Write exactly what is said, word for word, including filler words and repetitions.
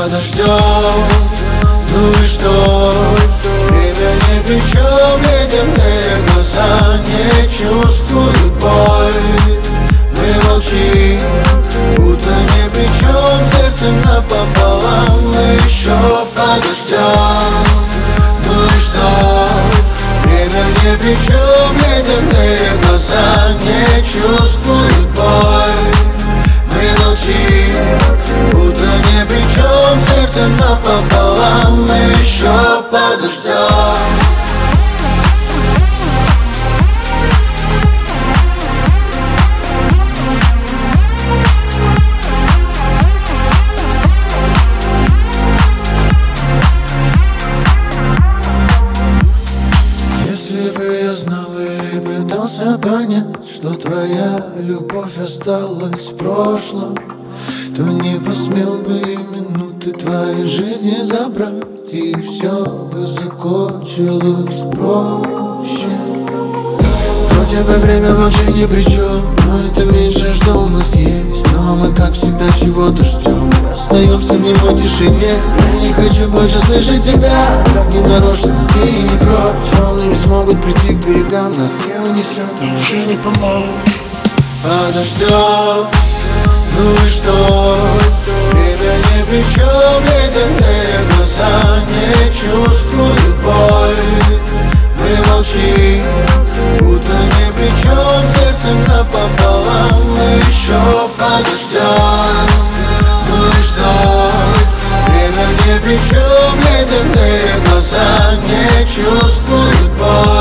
подождем. Ну и что? Время ни при чем, ледяные глаза не чувствуют боль. Мы молчим, будто ни при чем, сердце напополам. Мы еще подождем. Ну и что? Время ни при чем, ледяные глаза не чувствуют боль. Мы молчим, будто ни при чем, сердце напополам. Мы еще подождем. Понять, что твоя любовь осталась в прошлом, то не посмел бы и минуты твоей жизни забрать, и все бы закончилось проще. Вроде бы время вообще ни при чем, но это меньшее, что у нас есть. Но мы, как всегда, чего-то ждем, остаемся в немой тишине. Я не хочу больше слышать тебя, как не нарочно ты и не прочь. Волны не смогут прийти к берегам, нас не унесет, уже не помогут. Подождем, ну и что? Время ни при чем, ледяные глаза не чувствуют боль. Мы молчим, будто ни при чем, сердце напополам. Мы еще подождем. Ну и что? Время ни при чем, ледяные глаза не чувствуют боль.